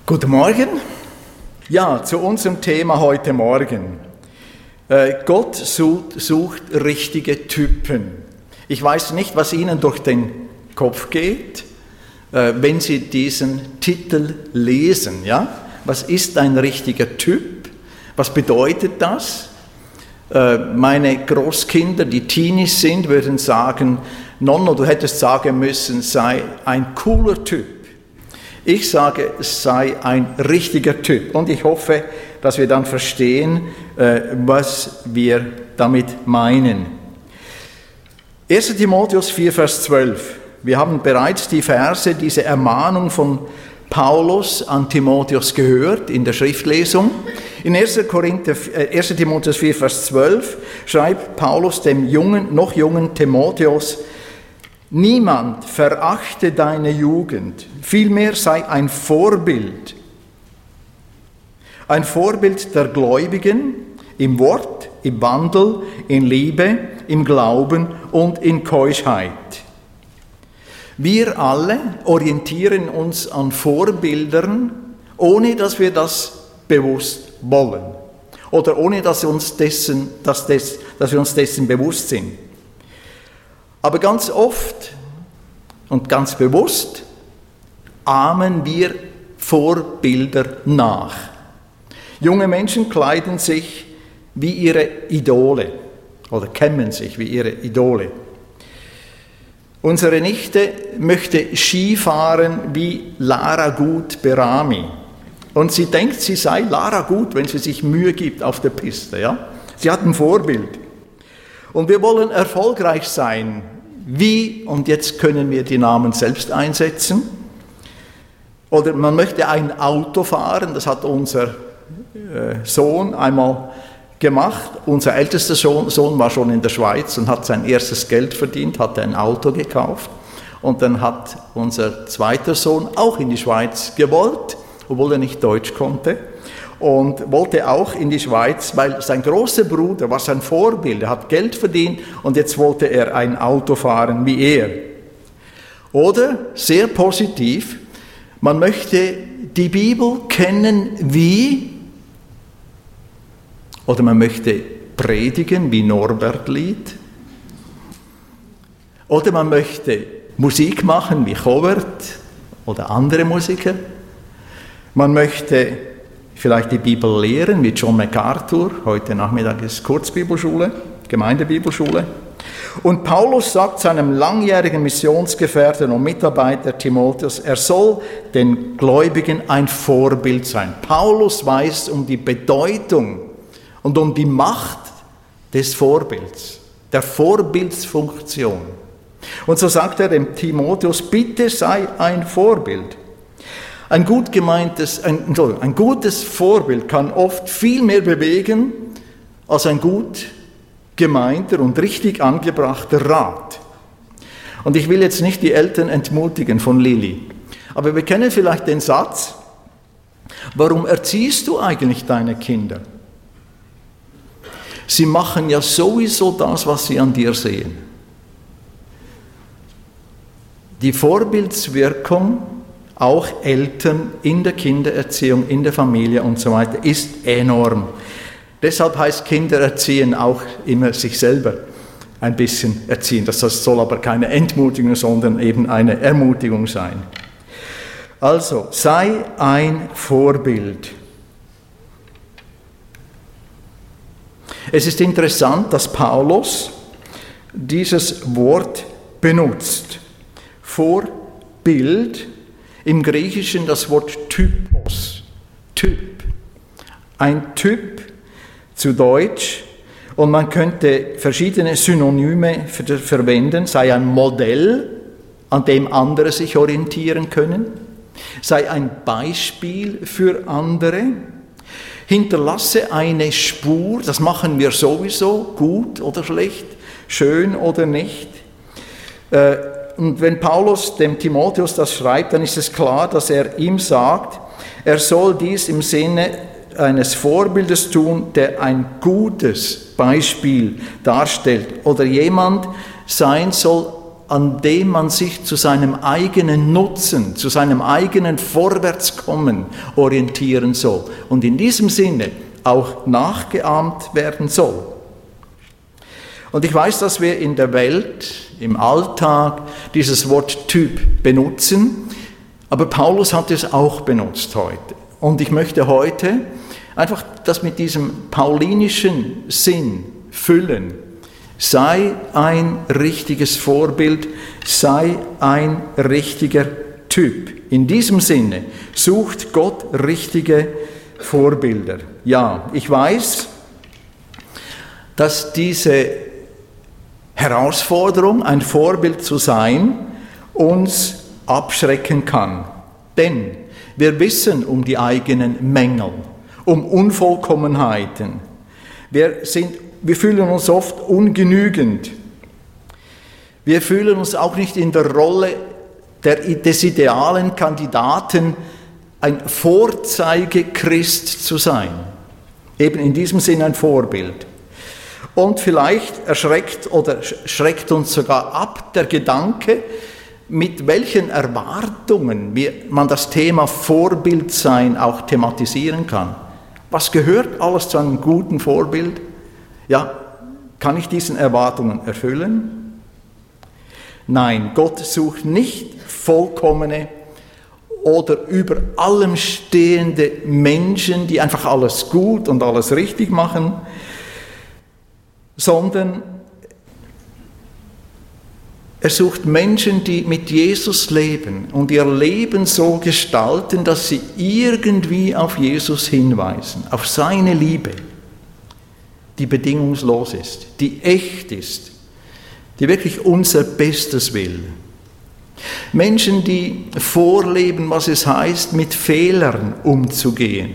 Guten Morgen. Ja, zu unserem Thema heute Morgen. Gott sucht richtige Typen. Ich weiß nicht, was Ihnen durch den Kopf geht, wenn Sie diesen Titel lesen. Ja? Was ist ein richtiger Typ? Was bedeutet das? Meine Großkinder, die Teenies sind, würden sagen, Nonno, du hättest sagen müssen, sei ein cooler Typ. Ich sage, es sei ein richtiger Typ. Und ich hoffe, dass wir dann verstehen, was wir damit meinen. 1. Timotheus 4, Vers 12. Wir haben bereits die Verse, diese Ermahnung von Paulus an Timotheus gehört in der Schriftlesung. In 1. Timotheus 4, Vers 12 schreibt Paulus dem noch jungen Timotheus: Niemand verachte deine Jugend, vielmehr sei ein Vorbild der Gläubigen im Wort, im Wandel, in Liebe, im Glauben und in Keuschheit. Wir alle orientieren uns an Vorbildern, ohne dass wir das bewusst wollen oder ohne dass wir uns dessen bewusst sind. Aber ganz oft und ganz bewusst ahmen wir Vorbilder nach. Junge Menschen kleiden sich wie ihre Idole oder kämmen sich wie ihre Idole. Unsere Nichte möchte Skifahren wie Lara Gut-Berami. Und sie denkt, sie sei Lara Gut, wenn sie sich Mühe gibt auf der Piste. Ja? Sie hat ein Vorbild. Und wir wollen erfolgreich sein. Wie? Und jetzt können wir die Namen selbst einsetzen. Oder man möchte ein Auto fahren, das hat unser Sohn einmal gemacht. Unser ältester Sohn war schon in der Schweiz und hat sein erstes Geld verdient, hat ein Auto gekauft. Und dann hat unser zweiter Sohn auch in die Schweiz gewollt, obwohl er nicht Deutsch konnte. Und wollte auch in die Schweiz, weil sein großer Bruder war sein Vorbild, er hat Geld verdient und jetzt wollte er ein Auto fahren wie er. Oder, sehr positiv, man möchte die Bibel kennen wie, oder man möchte predigen wie Norbert Lied, oder man möchte Musik machen wie Covert oder andere Musiker, man möchte vielleicht die Bibel lehren, wie John MacArthur. Heute Nachmittag ist Kurzbibelschule, Gemeindebibelschule. Und Paulus sagt seinem langjährigen Missionsgefährten und Mitarbeiter Timotheus, er soll den Gläubigen ein Vorbild sein. Paulus weiß um die Bedeutung und um die Macht des Vorbilds, der Vorbildsfunktion. Und so sagt er dem Timotheus, bitte sei ein Vorbild. Ein gutes Vorbild kann oft viel mehr bewegen als ein gut gemeinter und richtig angebrachter Rat. Und ich will jetzt nicht die Eltern entmutigen von Lilly, aber wir kennen vielleicht den Satz: Warum erziehst du eigentlich deine Kinder? Sie machen ja sowieso das, was sie an dir sehen. Die Vorbildswirkung, auch Eltern in der Kindererziehung, in der Familie und so weiter, ist enorm. Deshalb heißt Kindererziehen auch immer sich selber ein bisschen erziehen. Das soll aber keine Entmutigung, sondern eben eine Ermutigung sein. Also, sei ein Vorbild. Es ist interessant, dass Paulus dieses Wort benutzt. Vorbild. Im Griechischen das Wort Typos, Typ, ein Typ zu Deutsch, und man könnte verschiedene Synonyme verwenden, sei ein Modell, an dem andere sich orientieren können, sei ein Beispiel für andere, hinterlasse eine Spur, das machen wir sowieso, gut oder schlecht, schön oder nicht. Und wenn Paulus dem Timotheus das schreibt, dann ist es klar, dass er ihm sagt, er soll dies im Sinne eines Vorbildes tun, der ein gutes Beispiel darstellt oder jemand sein soll, an dem man sich zu seinem eigenen Nutzen, zu seinem eigenen Vorwärtskommen orientieren soll und in diesem Sinne auch nachgeahmt werden soll. Und ich weiß, dass wir in der Welt, im Alltag dieses Wort Typ benutzen, aber Paulus hat es auch benutzt heute. Und ich möchte heute einfach das mit diesem paulinischen Sinn füllen. Sei ein richtiges Vorbild, sei ein richtiger Typ. In diesem Sinne sucht Gott richtige Vorbilder. Ja, ich weiß, dass diese Herausforderung, ein Vorbild zu sein, uns abschrecken kann. Denn wir wissen um die eigenen Mängel, um Unvollkommenheiten. Wir fühlen uns oft ungenügend. Wir fühlen uns auch nicht in der Rolle des idealen Kandidaten, ein Vorzeigechrist zu sein. Eben in diesem Sinn ein Vorbild. Und vielleicht schreckt uns sogar ab der Gedanke, mit welchen Erwartungen man das Thema Vorbildsein auch thematisieren kann. Was gehört alles zu einem guten Vorbild? Ja, kann ich diesen Erwartungen erfüllen? Nein, Gott sucht nicht vollkommene oder über allem stehende Menschen, die einfach alles gut und alles richtig machen, sondern er sucht Menschen, die mit Jesus leben und ihr Leben so gestalten, dass sie irgendwie auf Jesus hinweisen, auf seine Liebe, die bedingungslos ist, die echt ist, die wirklich unser Bestes will. Menschen, die vorleben, was es heißt, mit Fehlern umzugehen,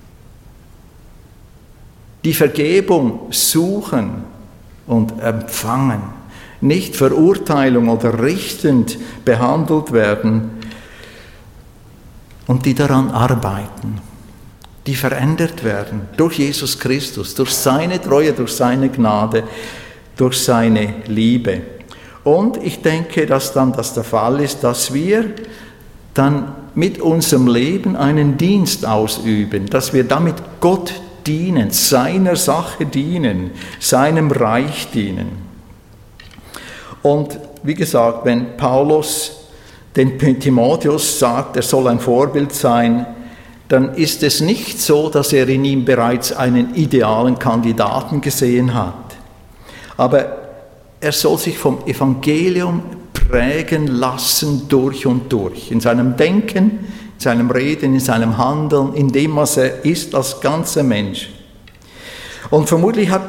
die Vergebung suchen und empfangen, nicht Verurteilung oder richtend behandelt werden und die daran arbeiten, die verändert werden durch Jesus Christus, durch seine Treue, durch seine Gnade, durch seine Liebe. Und ich denke, dass dann das der Fall ist, dass wir dann mit unserem Leben einen Dienst ausüben, dass wir damit Gott dienen, seiner Sache dienen, seinem Reich dienen. Und wie gesagt, wenn Paulus den Timotheus sagt, er soll ein Vorbild sein, dann ist es nicht so, dass er in ihm bereits einen idealen Kandidaten gesehen hat. Aber er soll sich vom Evangelium prägen lassen durch und durch, in seinem Denken, in seinem Reden, in seinem Handeln, in dem, was er ist als ganzer Mensch. Und vermutlich hat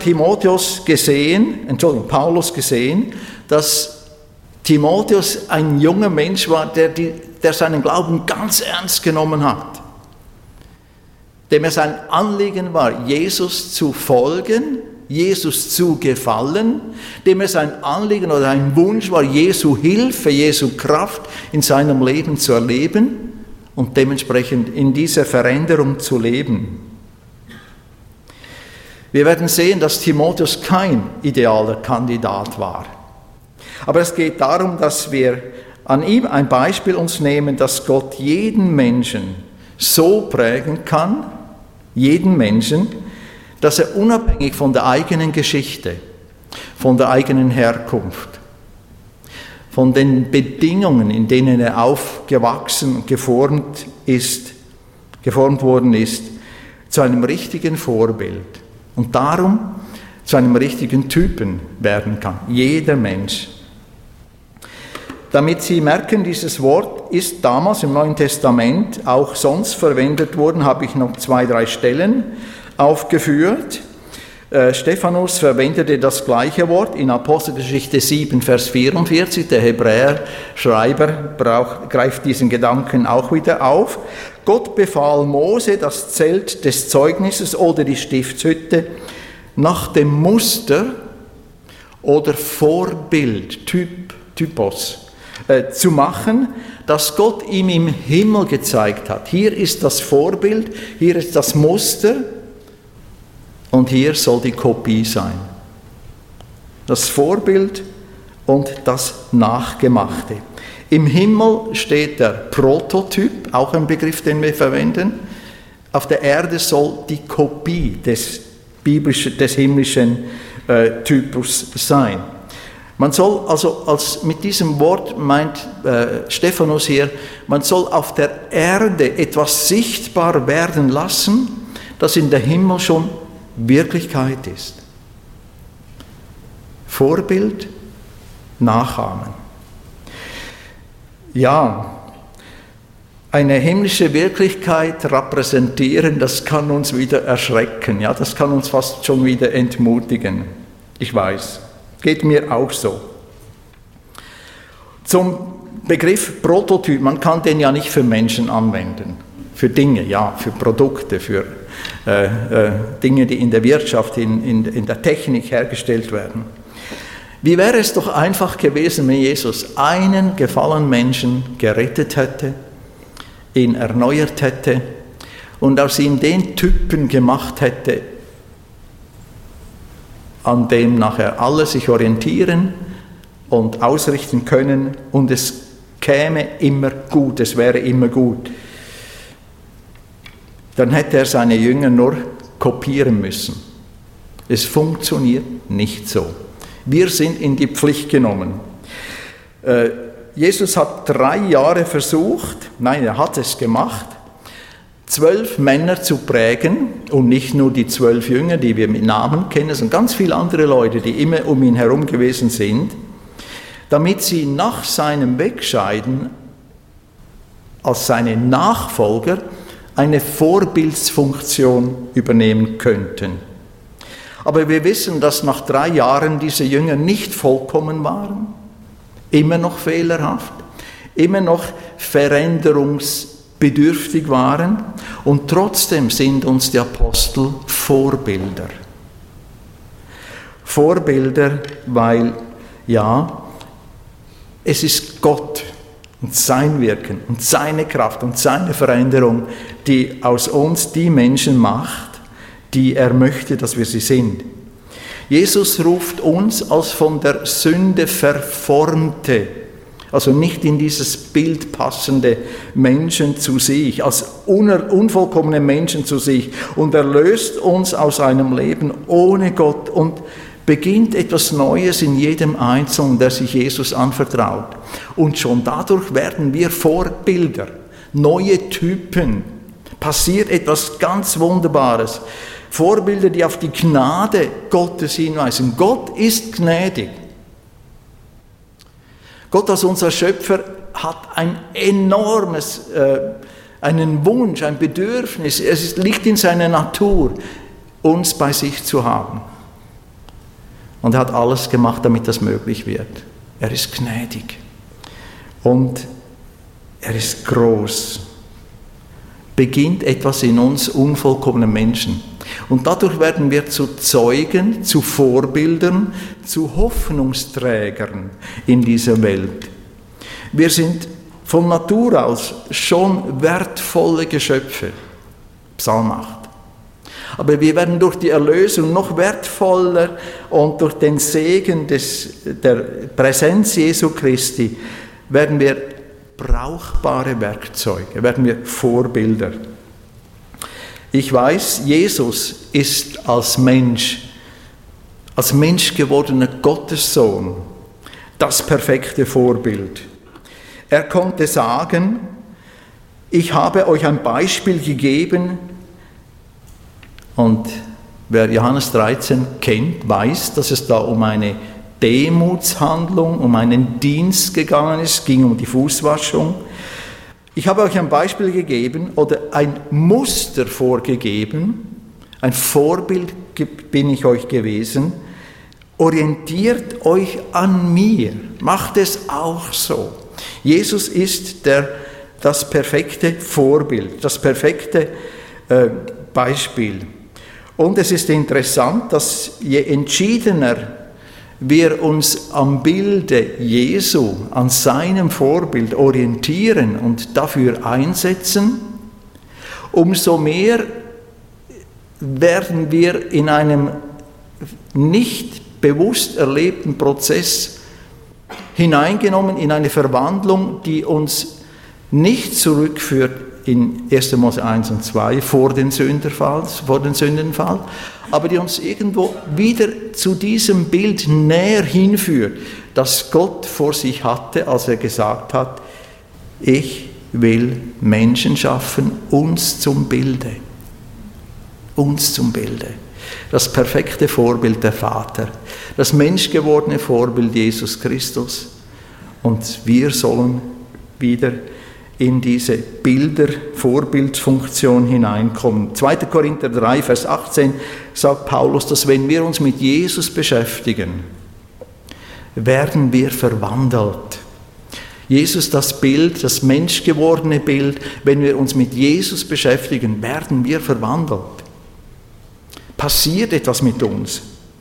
Paulus gesehen, dass Timotheus ein junger Mensch war, der seinen Glauben ganz ernst genommen hat, dem es ein Anliegen war, Jesus zu folgen, Jesus zu gefallen, dem es ein Anliegen oder ein Wunsch war, Jesu Hilfe, Jesu Kraft in seinem Leben zu erleben und dementsprechend in dieser Veränderung zu leben. Wir werden sehen, dass Timotheus kein idealer Kandidat war. Aber es geht darum, dass wir an ihm ein Beispiel uns nehmen, dass Gott jeden Menschen so prägen kann, jeden Menschen, dass er unabhängig von der eigenen Geschichte, von der eigenen Herkunft, von den Bedingungen, in denen er aufgewachsen und geformt worden ist, zu einem richtigen Vorbild und darum zu einem richtigen Typen werden kann. Jeder Mensch. Damit Sie merken, dieses Wort ist damals im Neuen Testament auch sonst verwendet worden, habe ich noch 2-3 Stellen aufgeführt. Stephanus verwendete das gleiche Wort in Apostelgeschichte 7, Vers 44. Der Hebräer-Schreiber greift diesen Gedanken auch wieder auf. Gott befahl Mose, das Zelt des Zeugnisses oder die Stiftshütte nach dem Muster oder Vorbild, Typos, zu machen, das Gott ihm im Himmel gezeigt hat. Hier ist das Vorbild, hier ist das Muster und hier soll die Kopie sein. Das Vorbild und das Nachgemachte. Im Himmel steht der Prototyp, auch ein Begriff, den wir verwenden. Auf der Erde soll die Kopie des himmlischen Typus sein. Man soll also, mit diesem Wort meint Stephanus hier, man soll auf der Erde etwas sichtbar werden lassen, das in der Himmel schon Wirklichkeit ist. Vorbild, nachahmen. Ja, eine himmlische Wirklichkeit repräsentieren, das kann uns wieder erschrecken, ja, das kann uns fast schon wieder entmutigen. Ich weiß, geht mir auch so. Zum Begriff Prototyp, man kann den ja nicht für Menschen anwenden, für Dinge, ja, für Produkte, für Dinge, die in der Wirtschaft, in der Technik hergestellt werden. Wie wäre es doch einfach gewesen, wenn Jesus einen gefallenen Menschen gerettet hätte, ihn erneuert hätte und aus ihm den Typen gemacht hätte, an dem nachher alle sich orientieren und ausrichten können und es käme immer gut, es wäre immer gut. Dann hätte er seine Jünger nur kopieren müssen. Es funktioniert nicht so. Wir sind in die Pflicht genommen. Jesus hat 3 Jahre versucht, nein, er hat es gemacht, 12 Männer zu prägen und nicht nur die 12 Jünger, die wir mit Namen kennen, sondern ganz viele andere Leute, die immer um ihn herum gewesen sind, damit sie nach seinem Wegscheiden als seine Nachfolger eine Vorbildsfunktion übernehmen könnten. Aber wir wissen, dass nach 3 Jahren diese Jünger nicht vollkommen waren, immer noch fehlerhaft, immer noch veränderungsbedürftig waren und trotzdem sind uns die Apostel Vorbilder. Vorbilder, weil, ja, es ist Gott und sein Wirken und seine Kraft und seine Veränderung, die aus uns die Menschen macht, die er möchte, dass wir sie sind. Jesus ruft uns als von der Sünde verformte, also nicht in dieses Bild passende Menschen zu sich, als unvollkommene Menschen zu sich und erlöst uns aus einem Leben ohne Gott und beginnt etwas Neues in jedem Einzelnen, der sich Jesus anvertraut. Und schon dadurch werden wir Vorbilder, neue Typen. Passiert etwas ganz Wunderbares. Vorbilder, die auf die Gnade Gottes hinweisen. Gott ist gnädig. Gott als unser Schöpfer hat ein enormes, einen Wunsch, ein Bedürfnis. Es liegt in seiner Natur, uns bei sich zu haben. Und er hat alles gemacht, damit das möglich wird. Er ist gnädig. Und er ist groß. Beginnt etwas in uns unvollkommenen Menschen. Und dadurch werden wir zu Zeugen, zu Vorbildern, zu Hoffnungsträgern in dieser Welt. Wir sind von Natur aus schon wertvolle Geschöpfe. Psalm 8. Aber wir werden durch die Erlösung noch wertvoller und durch den Segen der Präsenz Jesu Christi werden wir brauchbare Werkzeuge, werden wir Vorbilder. Ich weiß, Jesus ist als Mensch gewordener Gottessohn, das perfekte Vorbild. Er konnte sagen, ich habe euch ein Beispiel gegeben, und wer Johannes 13 kennt, weiß, dass es da um eine Demutshandlung, um einen Dienst gegangen ist, ging um die Fußwaschung. Ich habe euch ein Beispiel gegeben oder ein Muster vorgegeben, ein Vorbild bin ich euch gewesen. Orientiert euch an mir, macht es auch so. Jesus ist das perfekte Vorbild, das perfekte Beispiel. Und es ist interessant, dass je entschiedener wir uns am Bilde Jesu, an seinem Vorbild orientieren und dafür einsetzen, umso mehr werden wir in einem nicht bewusst erlebten Prozess hineingenommen in eine Verwandlung, die uns nicht zurückführt in 1. Mose 1 und 2 vor den Sündenfall, aber die uns irgendwo wieder zu diesem Bild näher hinführt, das Gott vor sich hatte, als er gesagt hat, ich will Menschen schaffen, uns zum Bilde. Uns zum Bilde. Das perfekte Vorbild der Vater, das menschgewordene Vorbild Jesus Christus. Und wir sollen wieder in diese Vorbildfunktion hineinkommen. 2. Korinther 3, Vers 18 sagt Paulus, dass wenn wir uns mit Jesus beschäftigen, werden wir verwandelt. Jesus, das Bild, das menschgewordene Bild, wenn wir uns mit Jesus beschäftigen, werden wir verwandelt. Passiert etwas mit uns.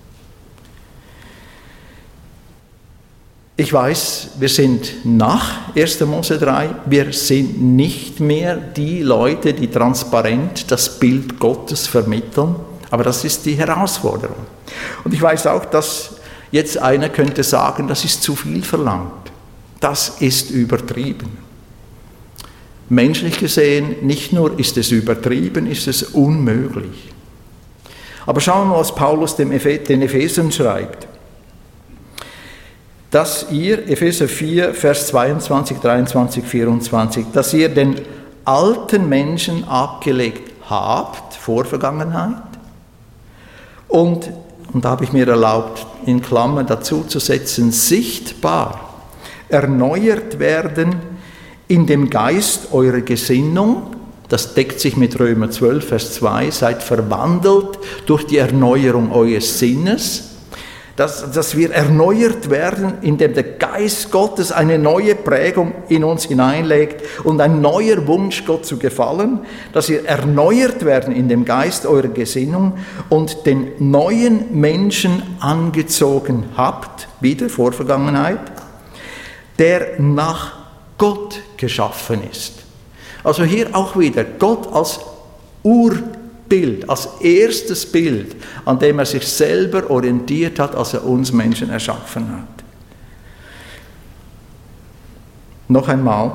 Ich weiß, wir sind nach 1. Mose 3, wir sind nicht mehr die Leute, die transparent das Bild Gottes vermitteln, aber das ist die Herausforderung. Und ich weiß auch, dass jetzt einer könnte sagen, das ist zu viel verlangt, das ist übertrieben. Menschlich gesehen, nicht nur ist es übertrieben, ist es unmöglich. Aber schauen wir mal, was Paulus den Ephesern schreibt. Dass ihr, Epheser 4, Vers 22, 23, 24, dass ihr den alten Menschen abgelegt habt, Vorvergangenheit, und da habe ich mir erlaubt, in Klammern dazu zu setzen, sichtbar erneuert werden in dem Geist eurer Gesinnung, das deckt sich mit Römer 12, Vers 2, seid verwandelt durch die Erneuerung eures Sinnes, dass wir erneuert werden, indem der Geist Gottes eine neue Prägung in uns hineinlegt und ein neuer Wunsch, Gott zu gefallen, dass ihr erneuert werden in dem Geist eurer Gesinnung und den neuen Menschen angezogen habt, wieder Vorvergangenheit, der nach Gott geschaffen ist. Also hier auch wieder Gott als Urbild, als erstes Bild, an dem er sich selber orientiert hat, als er uns Menschen erschaffen hat. Noch einmal,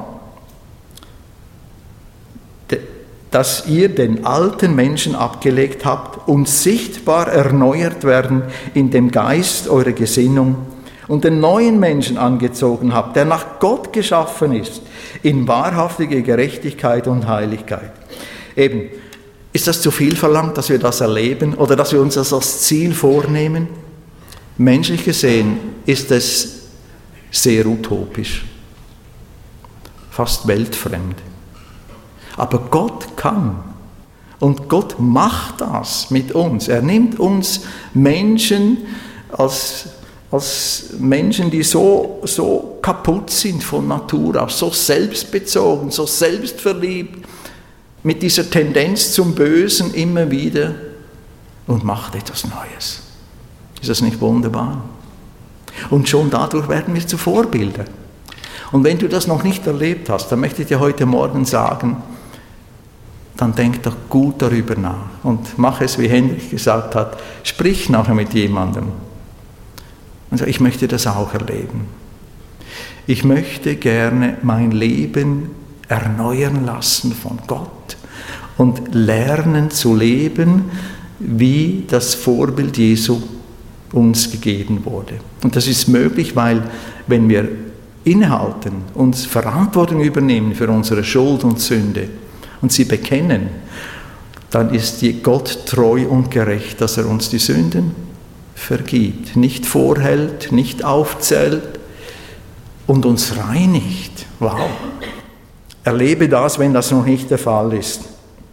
dass ihr den alten Menschen abgelegt habt und sichtbar erneuert werden in dem Geist eurer Gesinnung und den neuen Menschen angezogen habt, der nach Gott geschaffen ist, in wahrhaftige Gerechtigkeit und Heiligkeit. Eben, ist das zu viel verlangt, dass wir das erleben oder dass wir uns das als Ziel vornehmen? Menschlich gesehen ist es sehr utopisch, fast weltfremd. Aber Gott kann und Gott macht das mit uns. Er nimmt uns Menschen als Menschen, die so kaputt sind von Natur aus, so selbstbezogen, so selbstverliebt, mit dieser Tendenz zum Bösen immer wieder und macht etwas Neues. Ist das nicht wunderbar? Und schon dadurch werden wir zu Vorbildern. Und wenn du das noch nicht erlebt hast, dann möchte ich dir heute Morgen sagen, dann denk doch gut darüber nach und mach es, wie Hendrik gesagt hat, sprich nachher mit jemandem. Und sag, ich möchte das auch erleben. Ich möchte gerne mein Leben erneuern lassen von Gott und lernen zu leben, wie das Vorbild Jesu uns gegeben wurde. Und das ist möglich, weil wenn wir innehalten, uns Verantwortung übernehmen für unsere Schuld und Sünde und sie bekennen, dann ist Gott treu und gerecht, dass er uns die Sünden vergibt, nicht vorhält, nicht aufzählt und uns reinigt. Wow! Erlebe das, wenn das noch nicht der Fall ist.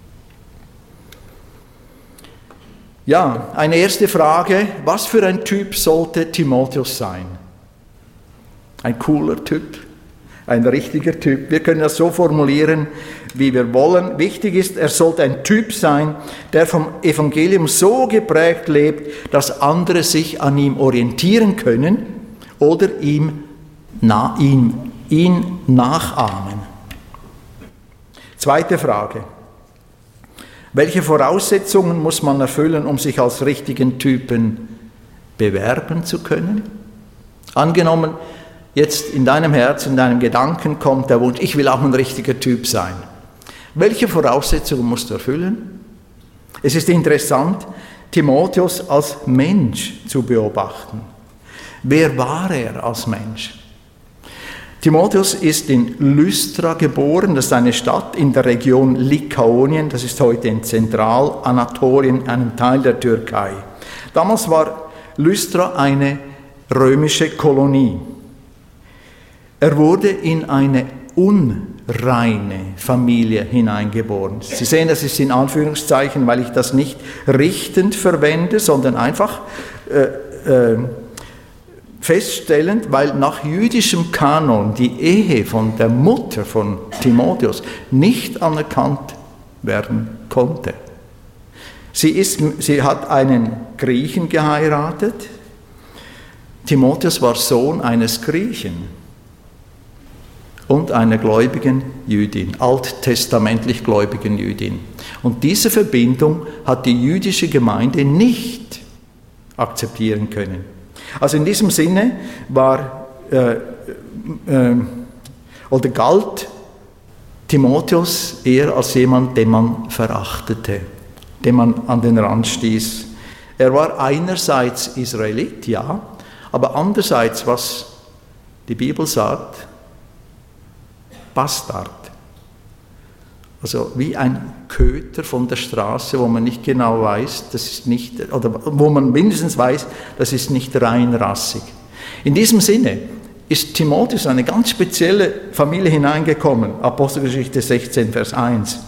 Ja, eine erste Frage, was für ein Typ sollte Timotheus sein? Ein cooler Typ, ein richtiger Typ. Wir können das so formulieren, wie wir wollen. Wichtig ist, er sollte ein Typ sein, der vom Evangelium so geprägt lebt, dass andere sich an ihm orientieren können oder ihn nachahmen. Zweite Frage. Welche Voraussetzungen muss man erfüllen, um sich als richtigen Typen bewerben zu können? Angenommen, jetzt in deinem Herzen, in deinem Gedanken kommt der Wunsch, ich will auch ein richtiger Typ sein. Welche Voraussetzungen musst du erfüllen? Es ist interessant, Timotheus als Mensch zu beobachten. Wer war er als Mensch? Timotheus ist in Lystra geboren, das ist eine Stadt in der Region Lykaonien, das ist heute in Zentralanatolien, einem Teil der Türkei. Damals war Lystra eine römische Kolonie. Er wurde in eine unreine Familie hineingeboren. Sie sehen, das ist in Anführungszeichen, weil ich das nicht richtend verwende, sondern einfach feststellend, weil nach jüdischem Kanon die Ehe von der Mutter von Timotheus nicht anerkannt werden konnte. Sie hat einen Griechen geheiratet. Timotheus war Sohn eines Griechen und einer gläubigen Jüdin, alttestamentlich gläubigen Jüdin. Und diese Verbindung hat die jüdische Gemeinde nicht akzeptieren können. Also in diesem Sinne galt Timotheus eher als jemand, den man verachtete, den man an den Rand stieß. Er war einerseits Israelit, ja, aber andererseits, was die Bibel sagt, Bastard. Also wie ein Köter von der Straße, wo man nicht genau weiß, das ist nicht, oder wo man mindestens weiß, das ist nicht reinrassig. In diesem Sinne ist Timotheus in eine ganz spezielle Familie hineingekommen. Apostelgeschichte 16, Vers 1.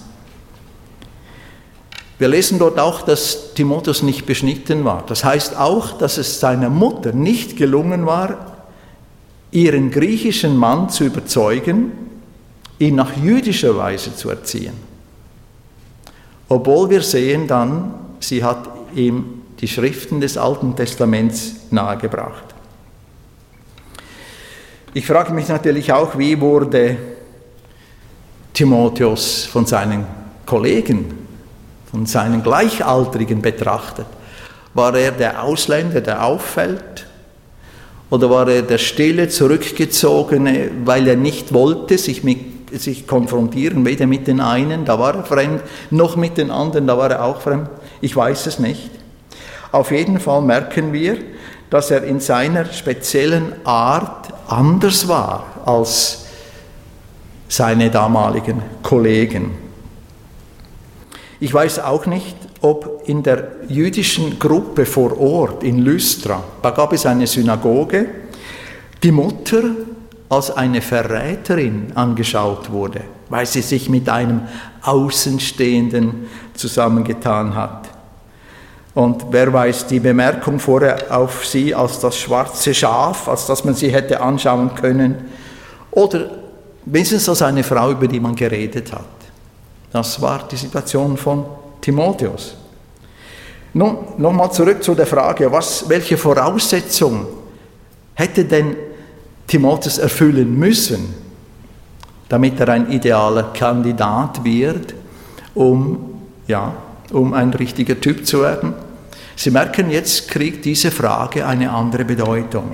Wir lesen dort auch, dass Timotheus nicht beschnitten war. Das heißt auch, dass es seiner Mutter nicht gelungen war, ihren griechischen Mann zu überzeugen, ihn nach jüdischer Weise zu erziehen. Obwohl wir sehen dann, sie hat ihm die Schriften des Alten Testaments nahegebracht. Ich frage mich natürlich auch, wie wurde Timotheus von seinen Kollegen, von seinen Gleichaltrigen betrachtet? War er der Ausländer, der auffällt? Oder war er der stille, zurückgezogene, weil er nicht wollte, sich konfrontieren, weder mit den einen, da war er fremd, noch mit den anderen, da war er auch fremd. Ich weiß es nicht. Auf jeden Fall merken wir, dass er in seiner speziellen Art anders war als seine damaligen Kollegen. Ich weiß auch nicht, ob in der jüdischen Gruppe vor Ort in Lystra, da gab es eine Synagoge, die Mutter als eine Verräterin angeschaut wurde, weil sie sich mit einem Außenstehenden zusammengetan hat. Und wer weiß, die Bemerkung vorher auf sie als das schwarze Schaf, als dass man sie hätte anschauen können, oder wenigstens als eine Frau, über die man geredet hat. Das war die Situation von Timotheus. Nun, nochmal zurück zu der Frage, welche Voraussetzung hätte denn Timotheus erfüllen müssen, damit er ein idealer Kandidat wird, um ein richtiger Typ zu werden? Sie merken, jetzt kriegt diese Frage eine andere Bedeutung.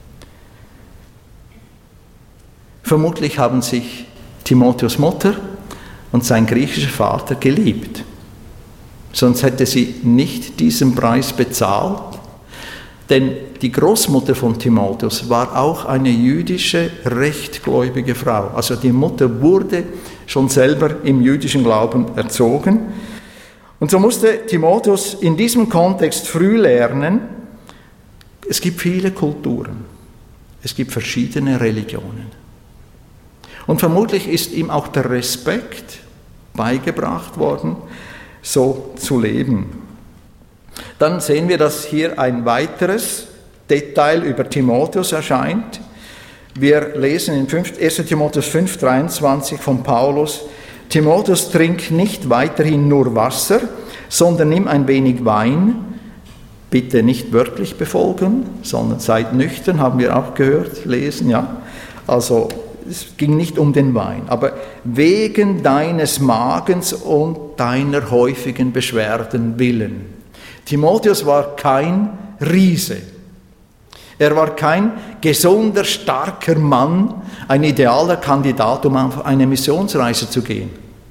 Vermutlich haben sich Timotheus' Mutter und sein griechischer Vater geliebt. Sonst hätte sie nicht diesen Preis bezahlt. Denn die Großmutter von Timotheus war auch eine jüdische, rechtgläubige Frau. Also die Mutter wurde schon selber im jüdischen Glauben erzogen. Und so musste Timotheus in diesem Kontext früh lernen, es gibt viele Kulturen, es gibt verschiedene Religionen. Und vermutlich ist ihm auch der Respekt beigebracht worden, so zu leben. Dann sehen wir, dass hier ein weiteres Detail über Timotheus erscheint. Wir lesen in 1. Timotheus 5,23 von Paulus: Timotheus, trink nicht weiterhin nur Wasser, sondern nimm ein wenig Wein. Bitte nicht wörtlich befolgen, sondern seid nüchtern, haben wir auch gehört, lesen, ja. Also es ging nicht um den Wein, aber wegen deines Magens und deiner häufigen Beschwerden willen. Timotheus war kein Riese. Er war kein gesunder, starker Mann, ein idealer Kandidat, um auf eine Missionsreise zu gehen.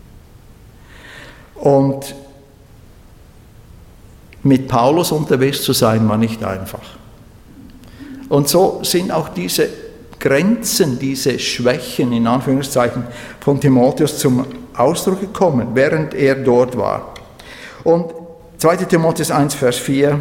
Und mit Paulus unterwegs zu sein, war nicht einfach. Und so sind auch diese Grenzen, diese Schwächen, in Anführungszeichen, von Timotheus zum Ausdruck gekommen, während er dort war. Und 2. Timotheus 1, Vers 4,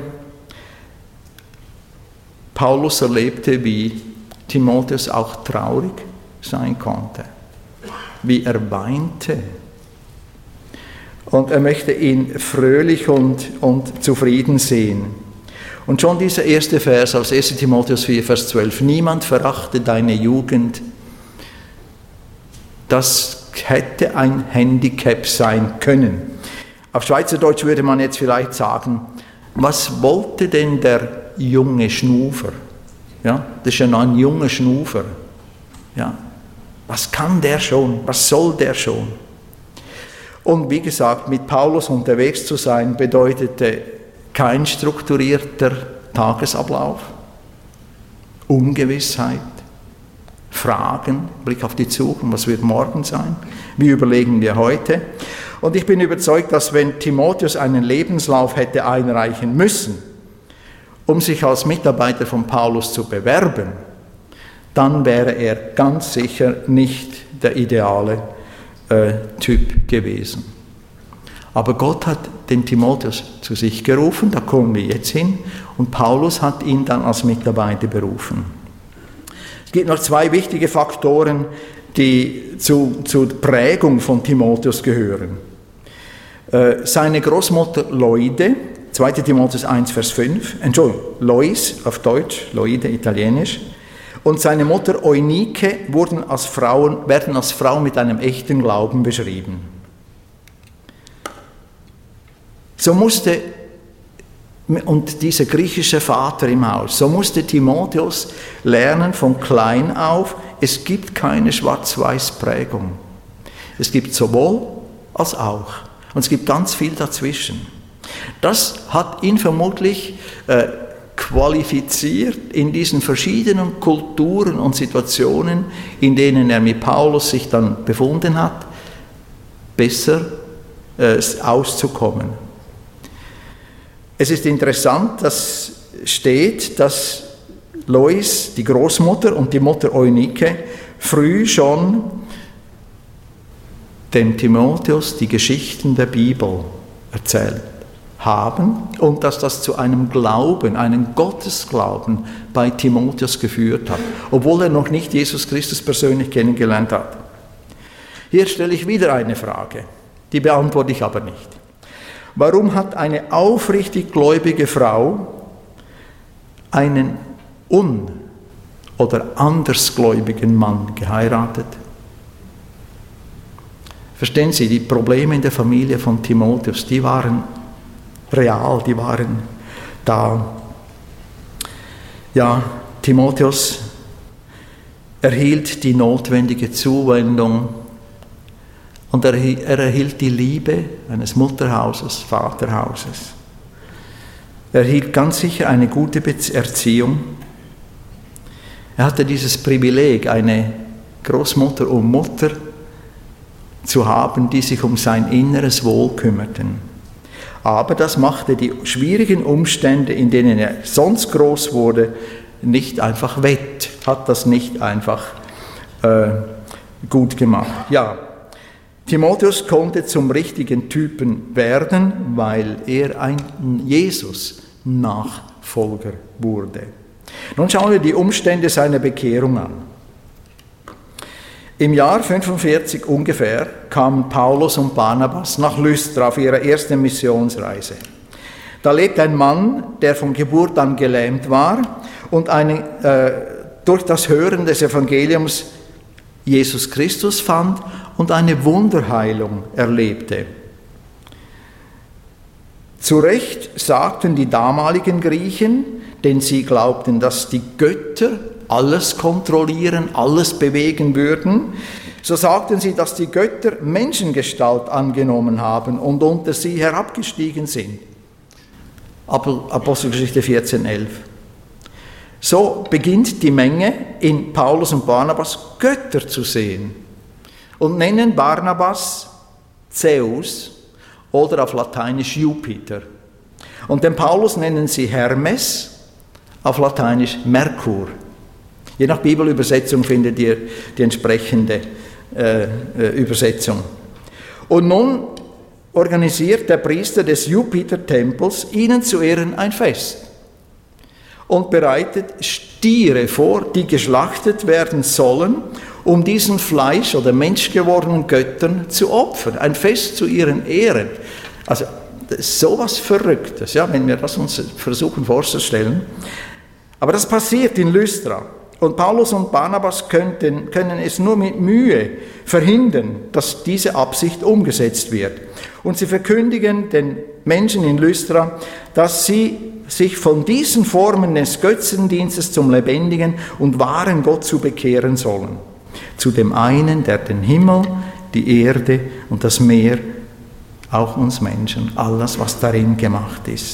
Paulus erlebte, wie Timotheus auch traurig sein konnte, wie er weinte. Und er möchte ihn fröhlich und zufrieden sehen. Und schon dieser erste Vers aus 1. Timotheus 4, Vers 12, niemand verachte deine Jugend, das hätte ein Handicap sein können. Auf Schweizerdeutsch würde man jetzt vielleicht sagen, was wollte denn der junge Schnufer? Ja, das ist ja noch ein junger Schnufer. Ja, was kann der schon? Was soll der schon? Und wie gesagt, mit Paulus unterwegs zu sein, bedeutete kein strukturierter Tagesablauf, Ungewissheit, Fragen, Blick auf die Zukunft, was wird morgen sein, wie überlegen wir heute. Und ich bin überzeugt, dass wenn Timotheus einen Lebenslauf hätte einreichen müssen, um sich als Mitarbeiter von Paulus zu bewerben, dann wäre er ganz sicher nicht der ideale Typ gewesen. Aber Gott hat den Timotheus zu sich gerufen, da kommen wir jetzt hin, und Paulus hat ihn dann als Mitarbeiter berufen. Es gibt noch zwei wichtige Faktoren, die zur Prägung von Timotheus gehören. Seine Großmutter Loide, 2. Timotheus 1, Vers 5, Lois auf Deutsch, Loide italienisch, und seine Mutter Eunike werden als Frau mit einem echten Glauben beschrieben. So musste, und dieser griechische Vater im Haus, so musste Timotheus lernen von klein auf, es gibt keine Schwarz-Weiß-Prägung. Es gibt sowohl als auch. Und es gibt ganz viel dazwischen. Das hat ihn vermutlich qualifiziert in diesen verschiedenen Kulturen und Situationen, in denen er mit Paulus sich dann befunden hat, besser auszukommen. Es ist interessant, dass steht, dass Lois, die Großmutter, und die Mutter Eunike früh schon dem Timotheus die Geschichten der Bibel erzählt haben und dass das zu einem Glauben, einem Gottesglauben bei Timotheus geführt hat, obwohl er noch nicht Jesus Christus persönlich kennengelernt hat. Hier stelle ich wieder eine Frage, die beantworte ich aber nicht. Warum hat eine aufrichtig gläubige Frau einen oder andersgläubigen Mann geheiratet? Verstehen Sie, die Probleme in der Familie von Timotheus, die waren real, die waren da. Ja, Timotheus erhielt die notwendige Zuwendung und er erhielt die Liebe eines Mutterhauses, Vaterhauses. Er erhielt ganz sicher eine gute Erziehung. Er hatte dieses Privileg, eine Großmutter und Mutter zu haben, die sich um sein inneres Wohl kümmerten. Aber das machte die schwierigen Umstände, in denen er sonst groß wurde, nicht einfach wett, hat das nicht einfach gut gemacht. Ja, Timotheus konnte zum richtigen Typen werden, weil er ein Jesus-Nachfolger wurde. Nun schauen wir die Umstände seiner Bekehrung an. Im Jahr 45 ungefähr kamen Paulus und Barnabas nach Lystra auf ihrer ersten Missionsreise. Da lebt ein Mann, der von Geburt an gelähmt war und durch das Hören des Evangeliums Jesus Christus fand und eine Wunderheilung erlebte. Zu Recht sagten die damaligen Griechen, denn sie glaubten, dass die Götter alles kontrollieren, alles bewegen würden, so sagten sie, dass die Götter Menschengestalt angenommen haben und unter sie herabgestiegen sind. Apostelgeschichte 14,11. So beginnt die Menge in Paulus und Barnabas Götter zu sehen und nennen Barnabas Zeus oder auf Lateinisch Jupiter. Und den Paulus nennen sie Hermes, auf Lateinisch Merkur. Je nach Bibelübersetzung findet ihr die entsprechende Übersetzung. Und nun organisiert der Priester des Jupiter-Tempels ihnen zu Ehren ein Fest und bereitet Stiere vor, die geschlachtet werden sollen, um diesen Fleisch- oder menschgewordenen Göttern zu opfern. Ein Fest zu ihren Ehren. Also das ist sowas Verrücktes, ja, wenn wir das uns versuchen vorzustellen. Aber das passiert in Lystra. Und Paulus und Barnabas können es nur mit Mühe verhindern, dass diese Absicht umgesetzt wird. Und sie verkündigen den Menschen in Lystra, dass sie sich von diesen Formen des Götzendienstes zum lebendigen und wahren Gott zu bekehren sollen. Zu dem einen, der den Himmel, die Erde und das Meer, auch uns Menschen, alles, was darin gemacht ist,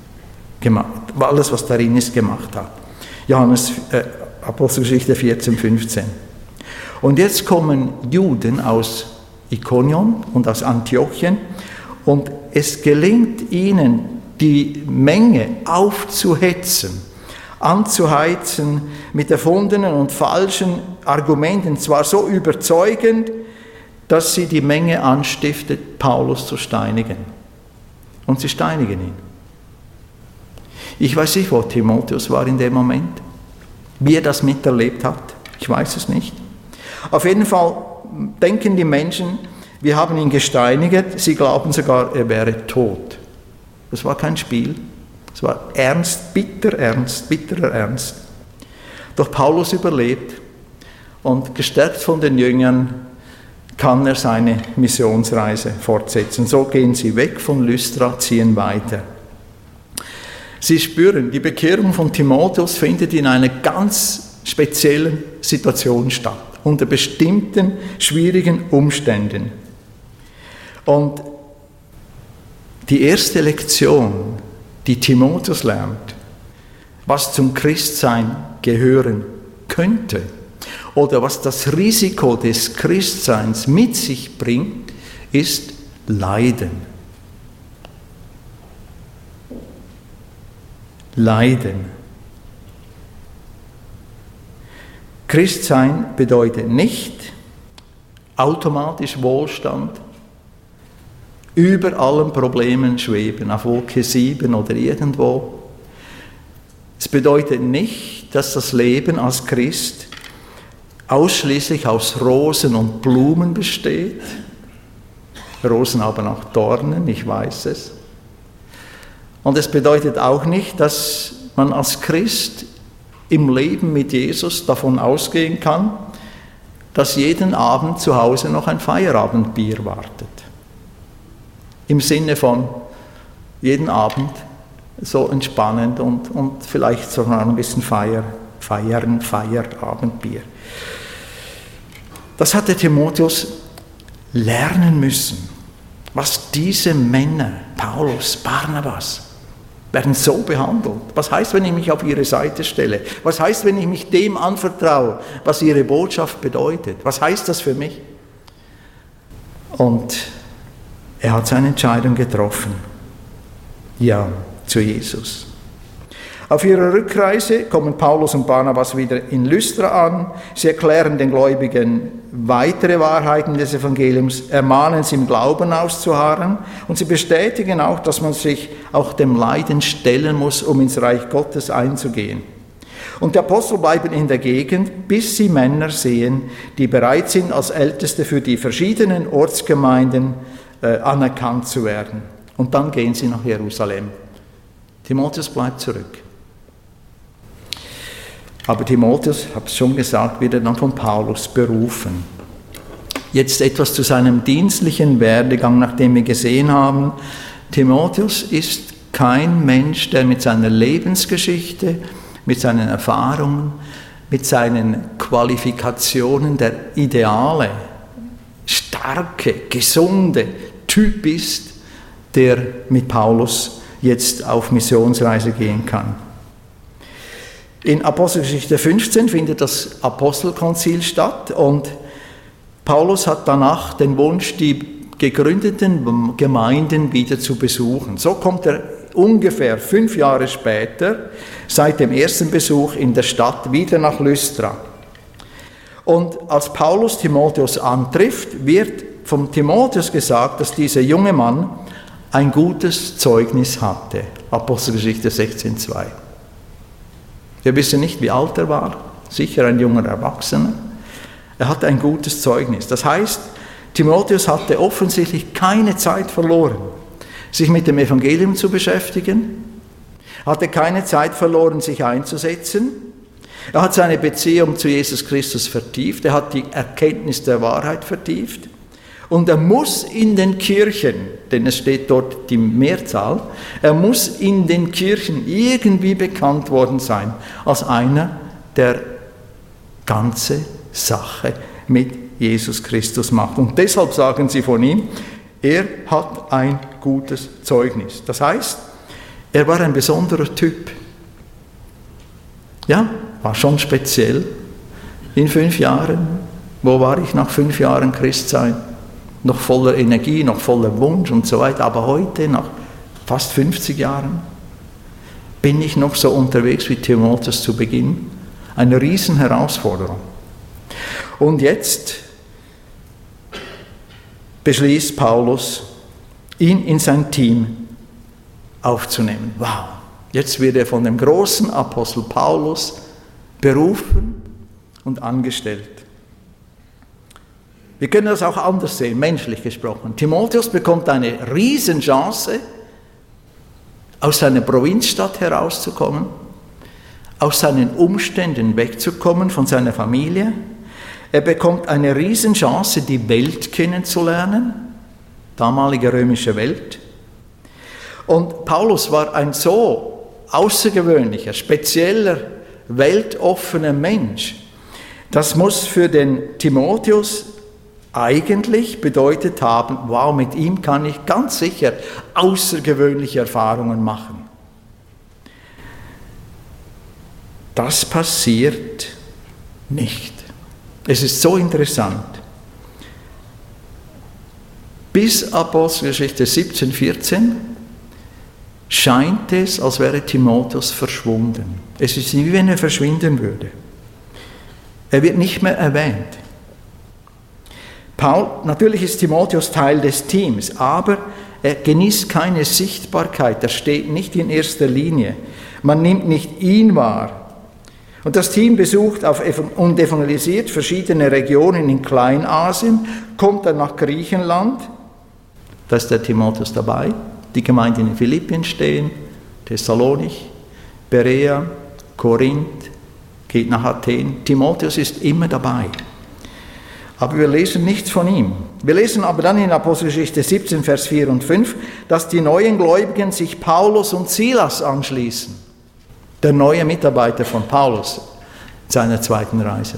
alles, was darin ist, gemacht hat. Apostelgeschichte 14, 15. Und jetzt kommen Juden aus Ikonion und aus Antiochien und es gelingt ihnen, die Menge aufzuhetzen, anzuheizen mit erfundenen und falschen Argumenten, zwar so überzeugend, dass sie die Menge anstiftet, Paulus zu steinigen. Und sie steinigen ihn. Ich weiß nicht, wo Timotheus war in dem Moment, wie er das miterlebt hat. Ich weiß es nicht. Auf jeden Fall denken die Menschen, wir haben ihn gesteinigt, sie glauben sogar, er wäre tot. Das war kein Spiel, es war ernst, bitterer Ernst. Doch Paulus überlebt und gestärkt von den Jüngern kann er seine Missionsreise fortsetzen. So gehen sie weg von Lystra, ziehen weiter. Sie spüren, die Bekehrung von Timotheus findet in einer ganz speziellen Situation statt, unter bestimmten schwierigen Umständen. Und die erste Lektion, die Timotheus lernt, was zum Christsein gehören könnte oder was das Risiko des Christseins mit sich bringt, ist Leiden. Leiden. Christsein bedeutet nicht automatisch Wohlstand, über allen Problemen schweben, auf Wolke 7 oder irgendwo. Es bedeutet nicht, dass das Leben als Christ ausschließlich aus Rosen und Blumen besteht. Rosen haben auch Dornen, ich weiß es. Und es bedeutet auch nicht, dass man als Christ im Leben mit Jesus davon ausgehen kann, dass jeden Abend zu Hause noch ein Feierabendbier wartet. Im Sinne von jeden Abend so entspannend und vielleicht sogar ein bisschen Feierabendbier. Das hat der Timotheus lernen müssen, was diese Männer, Paulus, Barnabas, werden so behandelt. Was heißt, wenn ich mich auf ihre Seite stelle? Was heißt, wenn ich mich dem anvertraue, was ihre Botschaft bedeutet? Was heißt das für mich? Und er hat seine Entscheidung getroffen. Ja, zu Jesus. Auf ihrer Rückreise kommen Paulus und Barnabas wieder in Lystra an. Sie erklären den Gläubigen weitere Wahrheiten des Evangeliums, ermahnen sie im Glauben auszuharren und sie bestätigen auch, dass man sich auch dem Leiden stellen muss, um ins Reich Gottes einzugehen. Und die Apostel bleiben in der Gegend, bis sie Männer sehen, die bereit sind, als Älteste für die verschiedenen Ortsgemeinden anerkannt zu werden. Und dann gehen sie nach Jerusalem. Timotheus bleibt zurück. Aber Timotheus, ich habe es schon gesagt, wird dann von Paulus berufen. Jetzt etwas zu seinem dienstlichen Werdegang, nachdem wir gesehen haben, Timotheus ist kein Mensch, der mit seiner Lebensgeschichte, mit seinen Erfahrungen, mit seinen Qualifikationen der ideale, starke, gesunde Typ ist, der mit Paulus jetzt auf Missionsreise gehen kann. In Apostelgeschichte 15 findet das Apostelkonzil statt und Paulus hat danach den Wunsch, die gegründeten Gemeinden wieder zu besuchen. So kommt er ungefähr 5 Jahre später, seit dem ersten Besuch in der Stadt, wieder nach Lystra. Und als Paulus Timotheus antrifft, wird vom Timotheus gesagt, dass dieser junge Mann ein gutes Zeugnis hatte. Apostelgeschichte 16,2. Wir wissen nicht, wie alt er war, sicher ein junger Erwachsener. Er hatte ein gutes Zeugnis. Das heißt, Timotheus hatte offensichtlich keine Zeit verloren, sich mit dem Evangelium zu beschäftigen, hatte keine Zeit verloren, sich einzusetzen. Er hat seine Beziehung zu Jesus Christus vertieft, er hat die Erkenntnis der Wahrheit vertieft und er muss in den Kirchen, denn es steht dort die Mehrzahl, er muss in den Kirchen irgendwie bekannt worden sein als einer, der ganze Sache mit Jesus Christus macht. Und deshalb sagen sie von ihm, er hat ein gutes Zeugnis. Das heißt, er war ein besonderer Typ. Ja, war schon speziell. In 5 Jahren, wo war ich nach 5 Jahren Christsein? Noch voller Energie, noch voller Wunsch und so weiter. Aber heute, nach fast 50 Jahren, bin ich noch so unterwegs wie Timotheus zu Beginn. Eine Riesenherausforderung. Und jetzt beschließt Paulus, ihn in sein Team aufzunehmen. Wow, jetzt wird er von dem großen Apostel Paulus berufen und angestellt. Wir können das auch anders sehen, menschlich gesprochen. Timotheus bekommt eine Riesenchance, aus seiner Provinzstadt herauszukommen, aus seinen Umständen wegzukommen, von seiner Familie. Er bekommt eine Riesenchance, die Welt kennenzulernen, damalige römische Welt. Und Paulus war ein so außergewöhnlicher, spezieller, weltoffener Mensch. Das muss für den Timotheus eigentlich bedeutet haben, wow, mit ihm kann ich ganz sicher außergewöhnliche Erfahrungen machen. Das passiert nicht. Es ist so interessant. Bis Apostelgeschichte 17, 14 scheint es, als wäre Timotheus verschwunden. Es ist wie wenn er verschwinden würde. Er wird nicht mehr erwähnt. Natürlich ist Timotheus Teil des Teams, aber er genießt keine Sichtbarkeit. Er steht nicht in erster Linie. Man nimmt nicht ihn wahr. Und das Team besucht und evangelisiert verschiedene Regionen in Kleinasien, kommt dann nach Griechenland, da ist der Timotheus dabei, die Gemeinden in Philippien stehen, Thessalonich, Berea, Korinth, geht nach Athen. Timotheus ist immer dabei. Aber wir lesen nichts von ihm. Wir lesen aber dann in Apostelgeschichte 17, Vers 4 und 5, dass die neuen Gläubigen sich Paulus und Silas anschließen. Der neue Mitarbeiter von Paulus seiner zweiten Reise.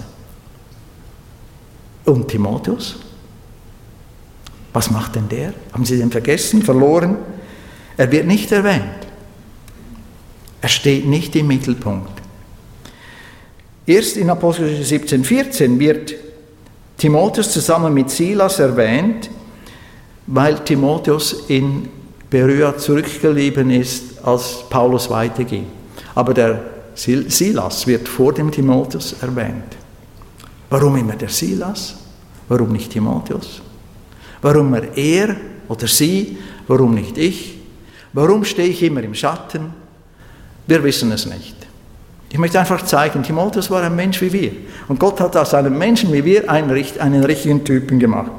Und Timotheus? Was macht denn der? Haben Sie den vergessen, verloren? Er wird nicht erwähnt. Er steht nicht im Mittelpunkt. Erst in Apostelgeschichte 17, 14 wird Timotheus zusammen mit Silas erwähnt, weil Timotheus in Berea zurückgeblieben ist, als Paulus weiterging. Aber der Silas wird vor dem Timotheus erwähnt. Warum immer der Silas? Warum nicht Timotheus? Warum er oder sie? Warum nicht ich? Warum stehe ich immer im Schatten? Wir wissen es nicht. Ich möchte einfach zeigen, Timotheus war ein Mensch wie wir. Und Gott hat aus einem Menschen wie wir einen richtigen Typen gemacht.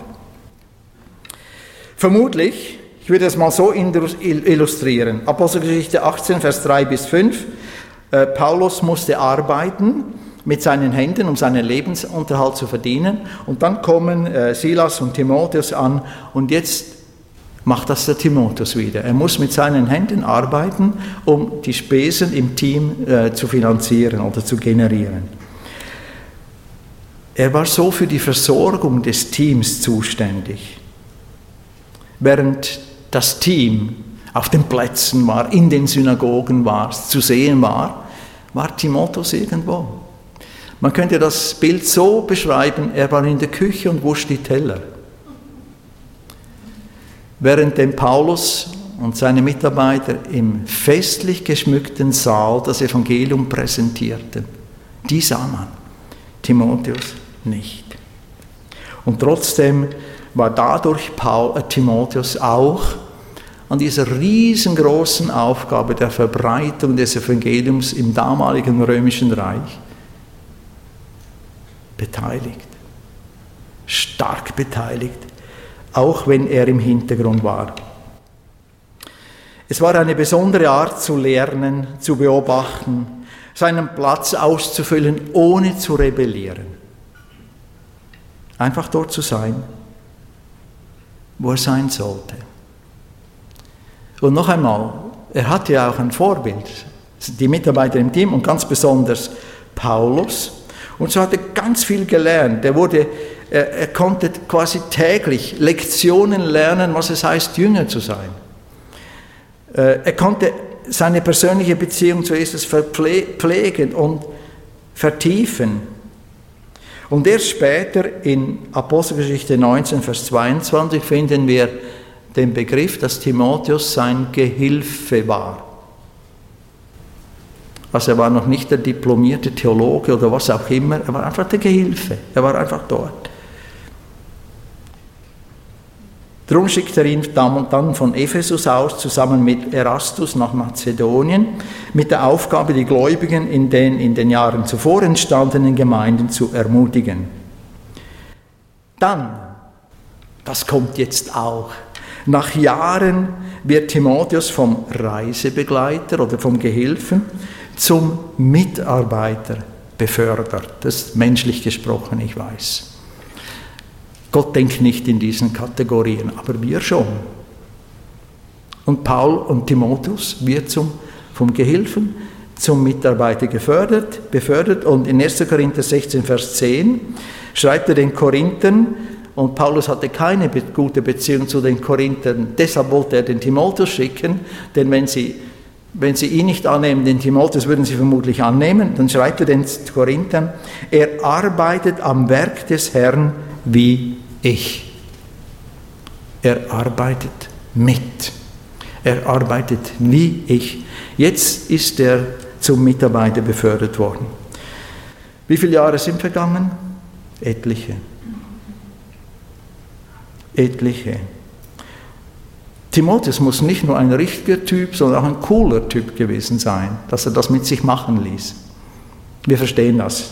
Vermutlich, ich würde es mal so illustrieren, Apostelgeschichte 18, Vers 3 bis 5, Paulus musste arbeiten mit seinen Händen, um seinen Lebensunterhalt zu verdienen. Und dann kommen Silas und Timotheus an und jetzt macht das der Timotheus wieder. Er muss mit seinen Händen arbeiten, um die Spesen im Team zu finanzieren oder zu generieren. Er war so für die Versorgung des Teams zuständig. Während das Team auf den Plätzen war, in den Synagogen war, zu sehen war, war Timotheus irgendwo. Man könnte das Bild so beschreiben, er war in der Küche und wusch die Teller. Während dem Paulus und seine Mitarbeiter im festlich geschmückten Saal das Evangelium präsentierten. Die sah man, Timotheus nicht. Und trotzdem war dadurch Timotheus auch an dieser riesengroßen Aufgabe der Verbreitung des Evangeliums im damaligen römischen Reich beteiligt. Stark beteiligt, auch wenn er im Hintergrund war. Es war eine besondere Art zu lernen, zu beobachten, seinen Platz auszufüllen, ohne zu rebellieren. Einfach dort zu sein, wo er sein sollte. Und noch einmal, er hatte ja auch ein Vorbild, die Mitarbeiter im Team und ganz besonders Paulus. Und so hat er ganz viel gelernt. Er konnte quasi täglich Lektionen lernen, was es heißt, Jünger zu sein. Er konnte seine persönliche Beziehung zu Jesus pflegen und vertiefen. Und erst später in Apostelgeschichte 19, Vers 22 finden wir den Begriff, dass Timotheus sein Gehilfe war. Also er war noch nicht der diplomierte Theologe oder was auch immer, er war einfach der Gehilfe, er war einfach dort. Darum schickt er ihn dann von Ephesus aus zusammen mit Erastus nach Mazedonien mit der Aufgabe, die Gläubigen in den Jahren zuvor entstandenen Gemeinden zu ermutigen. Dann, das kommt jetzt auch, nach Jahren wird Timotheus vom Reisebegleiter oder vom Gehilfen zum Mitarbeiter befördert. Das ist menschlich gesprochen, ich weiß. Gott denkt nicht in diesen Kategorien, aber wir schon. Und Paul und Timotheus wird vom Gehilfen zum Mitarbeiter befördert und in 1. Korinther 16, Vers 10 schreibt er den Korinthern, und Paulus hatte keine gute Beziehung zu den Korinthern, deshalb wollte er den Timotheus schicken, denn wenn sie ihn nicht annehmen, den Timotheus würden sie vermutlich annehmen, dann schreibt er den Korinthern, er arbeitet am Werk des Herrn wie ich. Er arbeitet mit. Er arbeitet wie ich. Jetzt ist er zum Mitarbeiter befördert worden. Wie viele Jahre sind vergangen? Etliche. Timotheus muss nicht nur ein richtiger Typ, sondern auch ein cooler Typ gewesen sein, dass er das mit sich machen ließ. Wir verstehen das.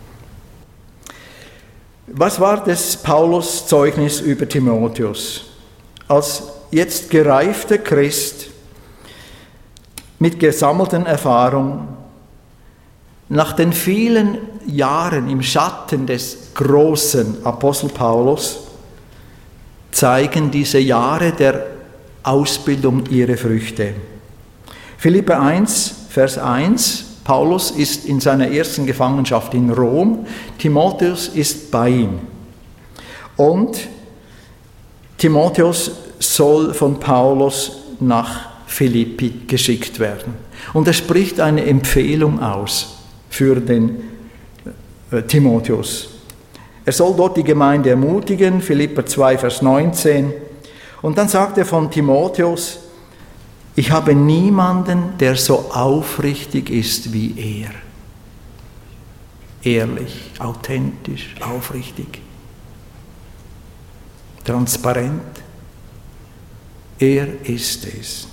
Was war das Paulus Zeugnis über Timotheus? Als jetzt gereifter Christ mit gesammelten Erfahrungen, nach den vielen Jahren im Schatten des großen Apostel Paulus, zeigen diese Jahre der Ausbildung ihre Früchte. Philipper 1, Vers 1, Paulus ist in seiner ersten Gefangenschaft in Rom, Timotheus ist bei ihm. Und Timotheus soll von Paulus nach Philippi geschickt werden. Und er spricht eine Empfehlung aus für den Timotheus. Er soll dort die Gemeinde ermutigen, Philipper 2, Vers 19. Und dann sagt er von Timotheus, ich habe niemanden, der so aufrichtig ist wie er. Ehrlich, authentisch, aufrichtig, transparent. Er ist es.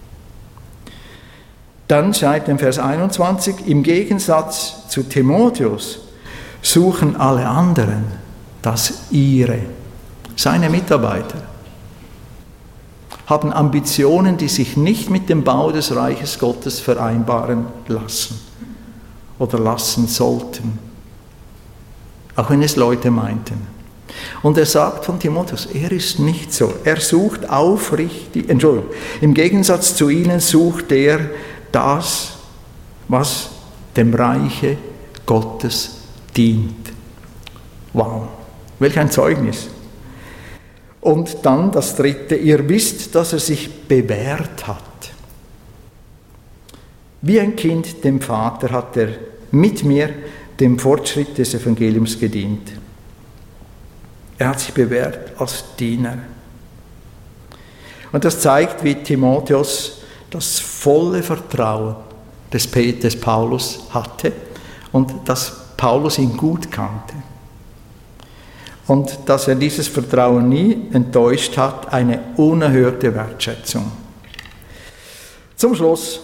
Dann schreibt er in Vers 21, im Gegensatz zu Timotheus suchen alle anderen das ihre. Seine Mitarbeiter haben Ambitionen, die sich nicht mit dem Bau des Reiches Gottes vereinbaren lassen oder lassen sollten, auch wenn es Leute meinten. Und er sagt von Timotheus, er ist nicht so. Er sucht aufrichtig, im Gegensatz zu ihnen sucht er das, was dem Reiche Gottes dient. Wow, welch ein Zeugnis. Und dann das dritte, ihr wisst, dass er sich bewährt hat. Wie ein Kind dem Vater hat er mit mir dem Fortschritt des Evangeliums gedient. Er hat sich bewährt als Diener. Und das zeigt, wie Timotheus das volle Vertrauen des Paulus hatte und dass Paulus ihn gut kannte. Und dass er dieses Vertrauen nie enttäuscht hat, eine unerhörte Wertschätzung. Zum Schluss,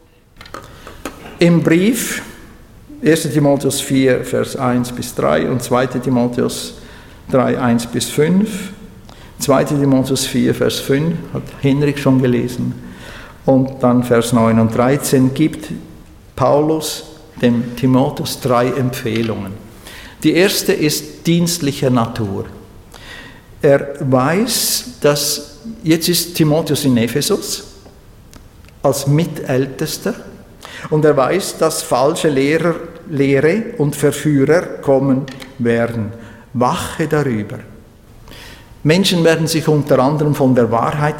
im Brief 1. Timotheus 4, Vers 1 bis 3 und 2. Timotheus 3, 1 bis 5. 2. Timotheus 4, Vers 5, hat Henrik schon gelesen. Und dann Vers 9 und 13 gibt Paulus dem Timotheus 3 Empfehlungen. Die erste ist dienstlicher Natur. Er weiß, dass jetzt ist Timotheus in Ephesus als Mitältester und er weiß, dass falsche Lehre und Verführer kommen werden. Wache darüber. Menschen werden sich unter anderem von der Wahrheit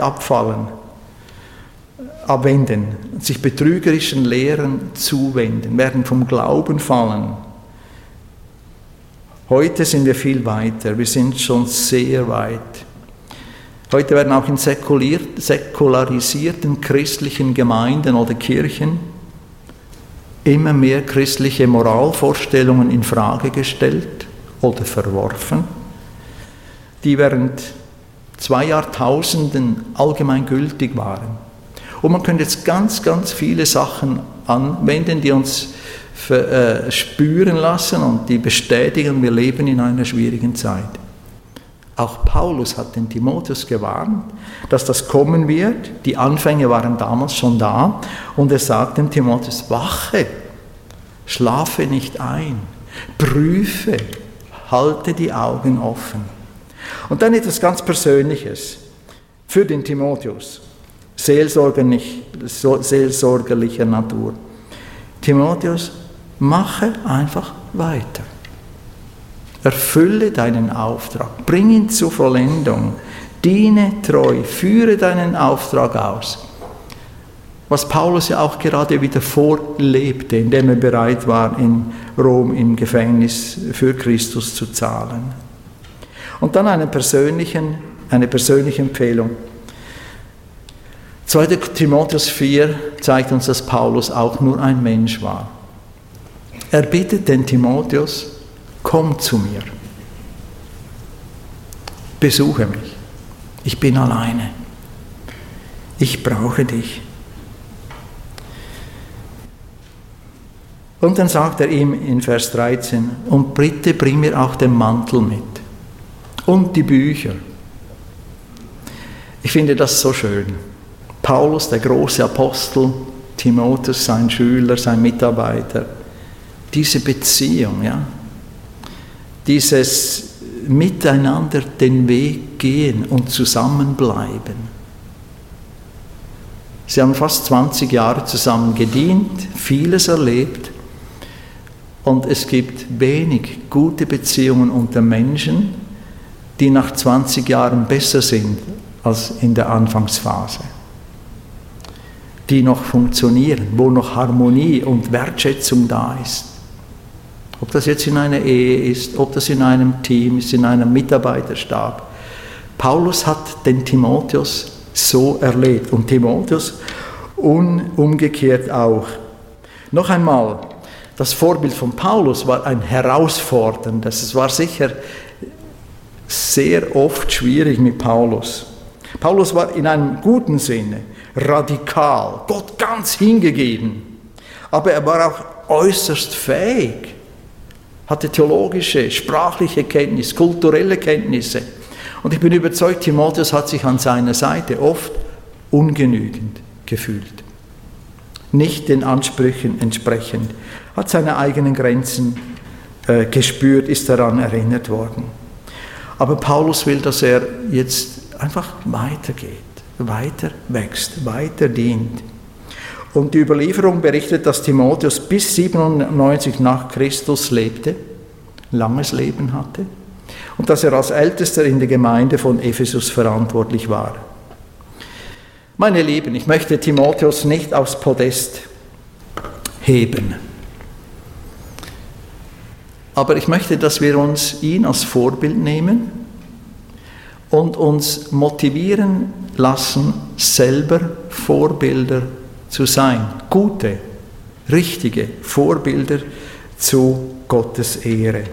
abwenden, sich betrügerischen Lehren zuwenden, werden vom Glauben fallen. Heute sind wir viel weiter, wir sind schon sehr weit. Heute werden auch in säkularisierten christlichen Gemeinden oder Kirchen immer mehr christliche Moralvorstellungen in Frage gestellt oder verworfen, die während 2 Jahrtausenden allgemeingültig waren. Und man könnte jetzt ganz, ganz viele Sachen anwenden, die uns spüren lassen und die bestätigen, wir leben in einer schwierigen Zeit. Auch Paulus hat den Timotheus gewarnt, dass das kommen wird. Die Anfänge waren damals schon da. Und er sagt dem Timotheus, wache, schlafe nicht ein, prüfe, halte die Augen offen. Und dann etwas ganz Persönliches für den Timotheus, seelsorgerlicher Natur. Timotheus, mache einfach weiter. Erfülle deinen Auftrag, bring ihn zur Vollendung, diene treu, führe deinen Auftrag aus. Was Paulus ja auch gerade wieder vorlebte, indem er bereit war, in Rom im Gefängnis für Christus zu zahlen. Und dann eine persönliche Empfehlung. 2. Timotheus 4 zeigt uns, dass Paulus auch nur ein Mensch war. Er bittet den Timotheus, komm zu mir, besuche mich, ich bin alleine, ich brauche dich. Und dann sagt er ihm in Vers 13, und bitte bring mir auch den Mantel mit und die Bücher. Ich finde das so schön. Paulus, der große Apostel, Timotheus, sein Schüler, sein Mitarbeiter, diese Beziehung, ja, dieses Miteinander den Weg gehen und zusammenbleiben. Sie haben fast 20 Jahre zusammen gedient, vieles erlebt und es gibt wenig gute Beziehungen unter Menschen, die nach 20 Jahren besser sind als in der Anfangsphase. Die noch funktionieren, wo noch Harmonie und Wertschätzung da ist. Ob das jetzt in einer Ehe ist, ob das in einem Team ist, in einem Mitarbeiterstab. Paulus hat den Timotheus so erlebt und Timotheus umgekehrt auch. Noch einmal, das Vorbild von Paulus war ein herausforderndes. Es war sicher sehr oft schwierig mit Paulus. Paulus war in einem guten Sinne radikal, Gott ganz hingegeben. Aber er war auch äußerst fähig, hatte theologische, sprachliche Kenntnis, kulturelle Kenntnisse. Und ich bin überzeugt, Timotheus hat sich an seiner Seite oft ungenügend gefühlt. Nicht den Ansprüchen entsprechend, hat seine eigenen Grenzen gespürt, ist daran erinnert worden. Aber Paulus will, dass er jetzt einfach weitergeht, weiter wächst, weiter dient. Und die Überlieferung berichtet, dass Timotheus bis 97 nach Christus lebte, langes Leben hatte, und dass er als Ältester in der Gemeinde von Ephesus verantwortlich war. Meine Lieben, ich möchte Timotheus nicht aufs Podest heben. Aber ich möchte, dass wir uns ihn als Vorbild nehmen und uns motivieren lassen, selber Vorbilder zu sein. Gute, richtige Vorbilder zu Gottes Ehre.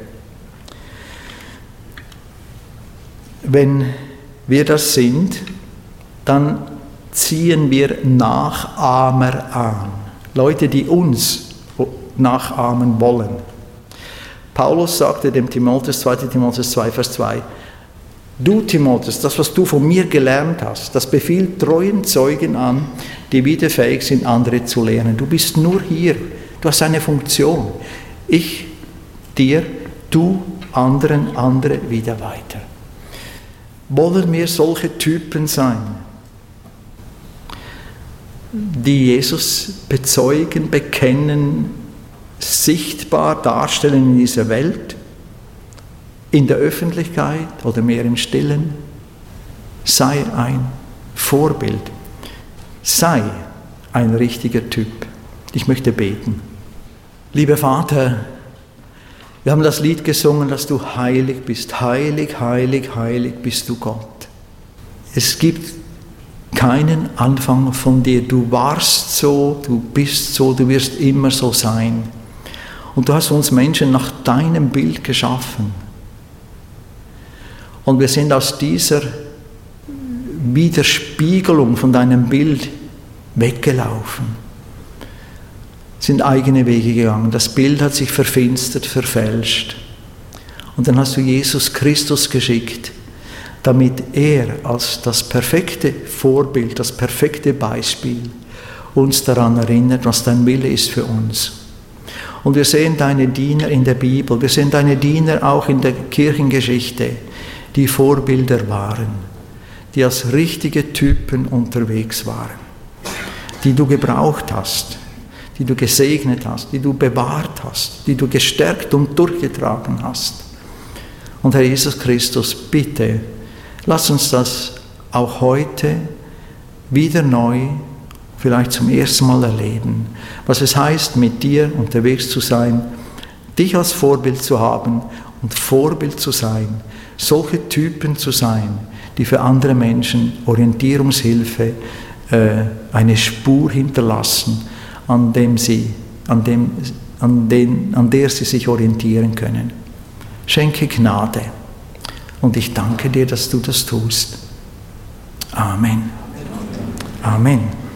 Wenn wir das sind, dann ziehen wir Nachahmer an. Leute, die uns nachahmen wollen. Paulus sagte dem Timotheus, 2. Timotheus 2, Vers 2, du Timotheus, das, was du von mir gelernt hast, das befiehlt treuen Zeugen an, die wieder fähig sind, andere zu lehren. Du bist nur hier, du hast eine Funktion. Ich, dir, du, anderen, andere wieder weiter. Wollen wir solche Typen sein, die Jesus bezeugen, bekennen, sichtbar darstellen in dieser Welt, in der Öffentlichkeit oder mehr im Stillen? Sei ein Vorbild. Sei ein richtiger Typ. Ich möchte beten. Lieber Vater, wir haben das Lied gesungen, dass du heilig bist. Heilig, heilig, heilig bist du Gott. Es gibt keinen Anfang von dir. Du warst so, du bist so, du wirst immer so sein. Und du hast uns Menschen nach deinem Bild geschaffen. Und wir sind aus dieser Widerspiegelung von deinem Bild weggelaufen, sind eigene Wege gegangen. Das Bild hat sich verfinstert, verfälscht. Und dann hast du Jesus Christus geschickt, damit er als das perfekte Vorbild, das perfekte Beispiel uns daran erinnert, was dein Wille ist für uns. Und wir sehen deine Diener in der Bibel, wir sehen deine Diener auch in der Kirchengeschichte, die Vorbilder waren, die als richtige Typen unterwegs waren, die du gebraucht hast, die du gesegnet hast, die du bewahrt hast, die du gestärkt und durchgetragen hast. Und Herr Jesus Christus, bitte, lass uns das auch heute wieder neu, vielleicht zum ersten Mal erleben, was es heißt, mit dir unterwegs zu sein, dich als Vorbild zu haben und Vorbild zu sein, solche Typen zu sein, die für andere Menschen Orientierungshilfe, eine Spur hinterlassen, an der sie sich orientieren können. Schenke Gnade und ich danke dir, dass du das tust. Amen. Amen.